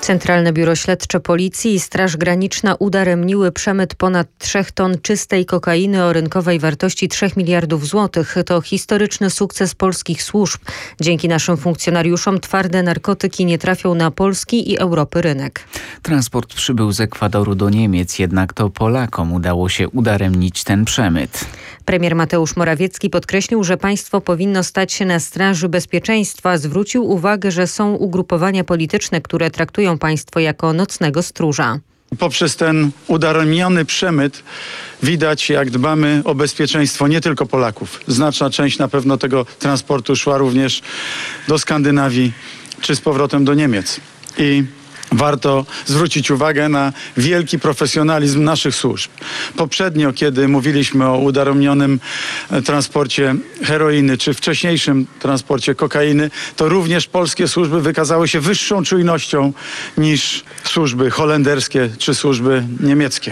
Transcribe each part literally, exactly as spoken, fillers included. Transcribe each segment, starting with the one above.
Centralne Biuro Śledcze Policji i Straż Graniczna udaremniły przemyt ponad trzech ton czystej kokainy o rynkowej wartości trzech miliardów złotych. To historyczny sukces polskich służb. Dzięki naszym funkcjonariuszom twarde narkotyki nie trafią na polski i Europy rynek. Transport przybył z Ekwadoru do Niemiec, jednak to Polakom udało się udaremnić ten przemyt. Premier Mateusz Morawiecki podkreślił, że państwo powinno stać się na straży bezpieczeństwa. Zwrócił uwagę, że są ugrupowania polityczne, które traktują państwo jako nocnego stróża. Poprzez ten udaremniony przemyt widać, jak dbamy o bezpieczeństwo nie tylko Polaków. Znaczna część na pewno tego transportu szła również do Skandynawii czy z powrotem do Niemiec. I warto zwrócić uwagę na wielki profesjonalizm naszych służb. Poprzednio, kiedy mówiliśmy o udaremnionym transporcie heroiny, czy wcześniejszym transporcie kokainy, to również polskie służby wykazały się wyższą czujnością niż służby holenderskie czy służby niemieckie.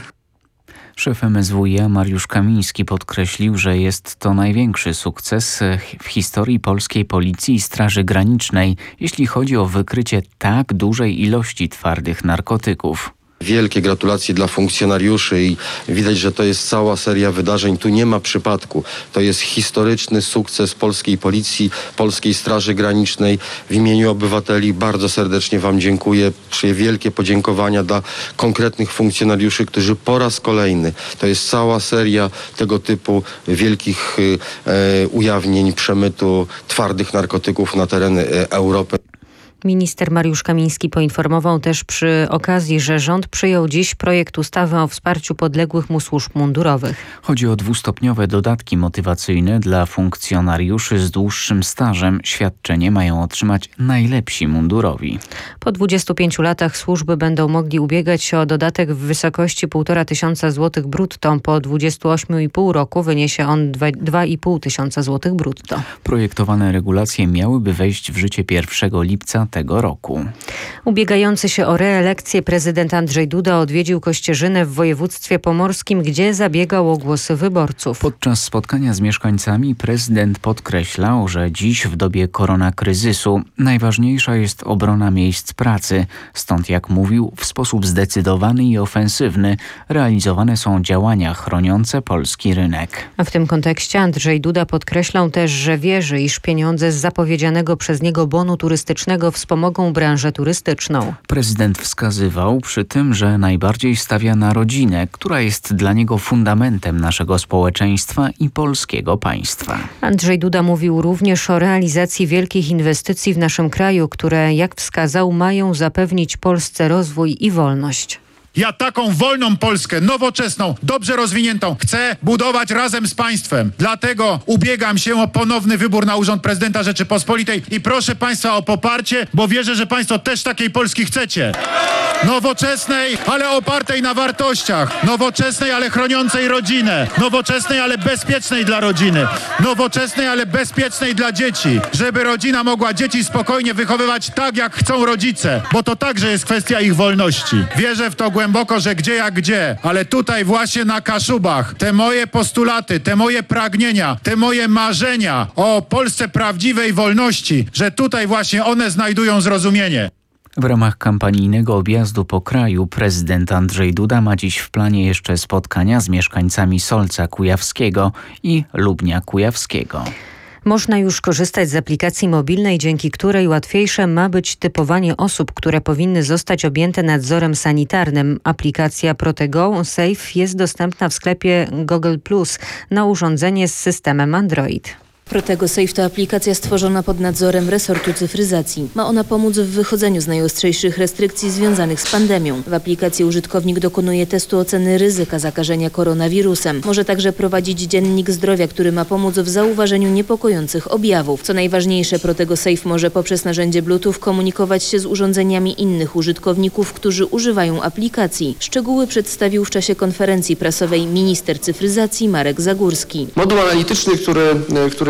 Szef M S W i A Mariusz Kamiński podkreślił, że jest to największy sukces w historii polskiej policji i Straży Granicznej, jeśli chodzi o wykrycie tak dużej ilości twardych narkotyków. Wielkie gratulacje dla funkcjonariuszy i widać, że to jest cała seria wydarzeń. Tu nie ma przypadku. To jest historyczny sukces polskiej policji, polskiej Straży Granicznej. W imieniu obywateli bardzo serdecznie Wam dziękuję. Przyję wielkie podziękowania dla konkretnych funkcjonariuszy, którzy po raz kolejny, to jest cała seria tego typu wielkich e, ujawnień przemytu twardych narkotyków na tereny e, Europy. Minister Mariusz Kamiński poinformował też przy okazji, że rząd przyjął dziś projekt ustawy o wsparciu podległych mu służb mundurowych. Chodzi o dwustopniowe dodatki motywacyjne dla funkcjonariuszy z dłuższym stażem. Świadczenie mają otrzymać najlepsi mundurowi. Po dwudziestu pięciu latach służby będą mogli ubiegać się o dodatek w wysokości półtora tysiąca złotych brutto. Po dwudziestu ośmiu i pół roku wyniesie on dwa i pół tysiąca złotych brutto. Projektowane regulacje miałyby wejść w życie pierwszego lipca tego roku. Ubiegający się o reelekcję prezydent Andrzej Duda odwiedził Kościerzynę w województwie pomorskim, gdzie zabiegał o głosy wyborców. Podczas spotkania z mieszkańcami prezydent podkreślał, że dziś w dobie koronakryzysu najważniejsza jest obrona miejsc pracy. Stąd, jak mówił, w sposób zdecydowany i ofensywny realizowane są działania chroniące polski rynek. A w tym kontekście Andrzej Duda podkreślał też, że wierzy, iż pieniądze z zapowiedzianego przez niego bonu turystycznego wspomogą branżę turystyczną. Prezydent wskazywał przy tym, że najbardziej stawia na rodzinę, która jest dla niego fundamentem naszego społeczeństwa i polskiego państwa. Andrzej Duda mówił również o realizacji wielkich inwestycji w naszym kraju, które, jak wskazał, mają zapewnić Polsce rozwój i wolność. Ja taką wolną Polskę, nowoczesną, dobrze rozwiniętą chcę budować razem z państwem. Dlatego ubiegam się o ponowny wybór na urząd prezydenta Rzeczypospolitej i proszę państwa o poparcie, bo wierzę, że państwo też takiej Polski chcecie. Nowoczesnej, ale opartej na wartościach. Nowoczesnej, ale chroniącej rodzinę. Nowoczesnej, ale bezpiecznej dla rodziny. Nowoczesnej, ale bezpiecznej dla dzieci. Żeby rodzina mogła dzieci spokojnie wychowywać tak, jak chcą rodzice, bo to także jest kwestia ich wolności. Wierzę w to głęboko. Głęboko, że gdzie jak gdzie, ale tutaj właśnie na Kaszubach te moje postulaty, te moje pragnienia, te moje marzenia o Polsce prawdziwej wolności, że tutaj właśnie one znajdują zrozumienie. W ramach kampanijnego objazdu po kraju prezydent Andrzej Duda ma dziś w planie jeszcze spotkania z mieszkańcami Solca Kujawskiego i Lubnia Kujawskiego. Można już korzystać z aplikacji mobilnej, dzięki której łatwiejsze ma być typowanie osób, które powinny zostać objęte nadzorem sanitarnym. Aplikacja Protego Safe jest dostępna w sklepie Google Plus na urządzenie z systemem Android. Protego Safe to aplikacja stworzona pod nadzorem resortu cyfryzacji. Ma ona pomóc w wychodzeniu z najostrzejszych restrykcji związanych z pandemią. W aplikacji użytkownik dokonuje testu oceny ryzyka zakażenia koronawirusem. Może także prowadzić dziennik zdrowia, który ma pomóc w zauważeniu niepokojących objawów. Co najważniejsze, Protego Safe może poprzez narzędzie Bluetooth komunikować się z urządzeniami innych użytkowników, którzy używają aplikacji. Szczegóły przedstawił w czasie konferencji prasowej minister cyfryzacji Marek Zagórski. Moduł analityczny, który, który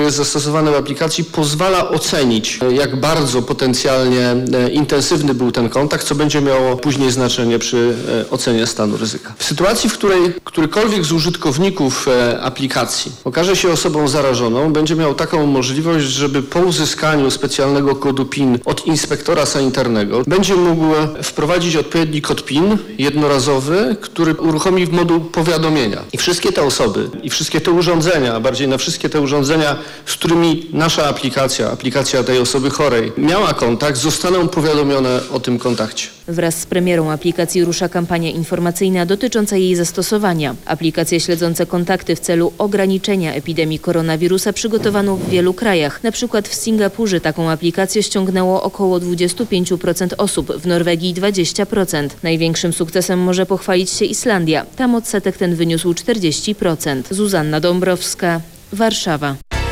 jest zastosowane w aplikacji, pozwala ocenić, jak bardzo potencjalnie intensywny był ten kontakt, co będzie miało później znaczenie przy ocenie stanu ryzyka. W sytuacji, w której którykolwiek z użytkowników aplikacji okaże się osobą zarażoną, będzie miał taką możliwość, żeby po uzyskaniu specjalnego kodu PIN od inspektora sanitarnego będzie mógł wprowadzić odpowiedni kod PIN jednorazowy, który uruchomi w moduł powiadomienia. I wszystkie te osoby i wszystkie te urządzenia, a bardziej na wszystkie te urządzenia, z którymi nasza aplikacja, aplikacja tej osoby chorej miała kontakt, zostaną powiadomione o tym kontakcie. Wraz z premierą aplikacji rusza kampania informacyjna dotycząca jej zastosowania. Aplikacje śledzące kontakty w celu ograniczenia epidemii koronawirusa przygotowano w wielu krajach. Na przykład w Singapurze taką aplikację ściągnęło około dwadzieścia pięć procent osób, w Norwegii dwadzieścia procent. Największym sukcesem może pochwalić się Islandia. Tam odsetek ten wyniósł czterdzieści procent. Zuzanna Dąbrowska, Warszawa.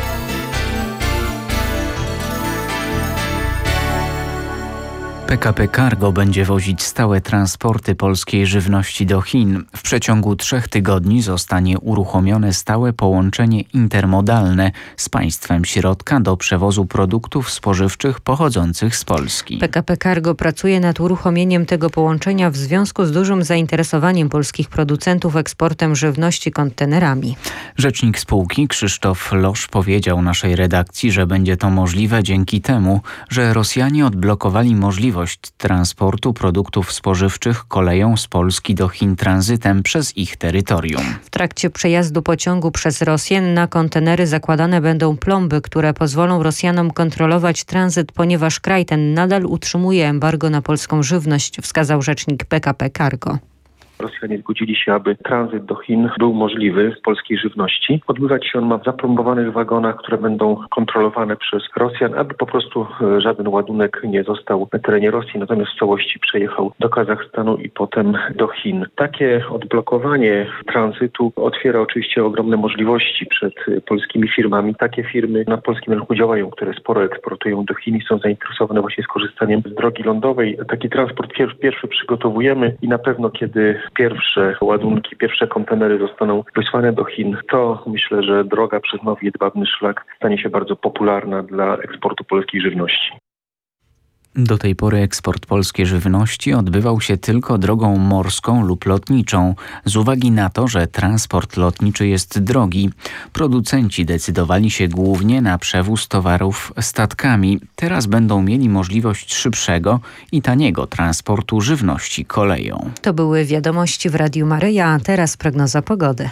P K P Cargo będzie wozić stałe transporty polskiej żywności do Chin. W przeciągu trzech tygodni zostanie uruchomione stałe połączenie intermodalne z państwem środka do przewozu produktów spożywczych pochodzących z Polski. P K P Cargo pracuje nad uruchomieniem tego połączenia w związku z dużym zainteresowaniem polskich producentów eksportem żywności kontenerami. Rzecznik spółki Krzysztof Losz powiedział naszej redakcji, że będzie to możliwe dzięki temu, że Rosjanie odblokowali możliwość transportu produktów spożywczych koleją z Polski do Chin tranzytem przez ich terytorium. W trakcie przejazdu pociągu przez Rosję na kontenery zakładane będą plomby, które pozwolą Rosjanom kontrolować tranzyt, ponieważ kraj ten nadal utrzymuje embargo na polską żywność, wskazał rzecznik P K P Cargo. Rosjanie zgodzili się, aby tranzyt do Chin był możliwy z polskiej żywności. Odbywać się on ma w zaplombowanych wagonach, które będą kontrolowane przez Rosjan, aby po prostu żaden ładunek nie został na terenie Rosji, natomiast w całości przejechał do Kazachstanu i potem do Chin. Takie odblokowanie tranzytu otwiera oczywiście ogromne możliwości przed polskimi firmami. Takie firmy na polskim rynku działają, które sporo eksportują do Chin i są zainteresowane właśnie skorzystaniem z drogi lądowej. Taki transport pierwszy przygotowujemy i na pewno kiedy pierwsze ładunki, pierwsze kontenery zostaną wysłane do Chin, to myślę, że droga przez nowy jedwabny szlak stanie się bardzo popularna dla eksportu polskiej żywności. Do tej pory eksport polskiej żywności odbywał się tylko drogą morską lub lotniczą. Z uwagi na to, że transport lotniczy jest drogi, producenci decydowali się głównie na przewóz towarów statkami. Teraz będą mieli możliwość szybszego i taniego transportu żywności koleją. To były wiadomości w Radiu Maryja, a teraz prognoza pogody.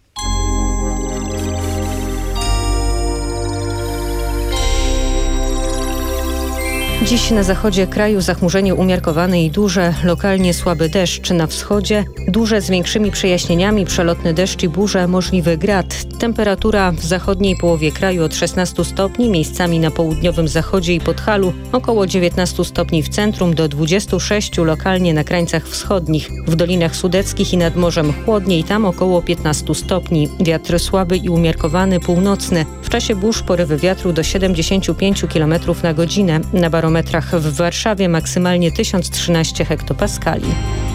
Dziś na zachodzie kraju zachmurzenie umiarkowane i duże, lokalnie słaby deszcz. Na wschodzie duże z większymi przejaśnieniami, przelotny deszcz i burze, możliwy grad. Temperatura w zachodniej połowie kraju od szesnastu stopni, miejscami na południowym zachodzie i Podhalu, około dziewiętnastu stopni w centrum do dwudziestu sześciu lokalnie na krańcach wschodnich. W Dolinach Sudeckich i nad morzem chłodniej, tam około piętnastu stopni. Wiatr słaby i umiarkowany północny. W czasie burz porywy wiatru do siedemdziesięciu pięciu kilometrów na godzinę. Na barometrach w Warszawie maksymalnie tysiąc trzynaście hektopaskali.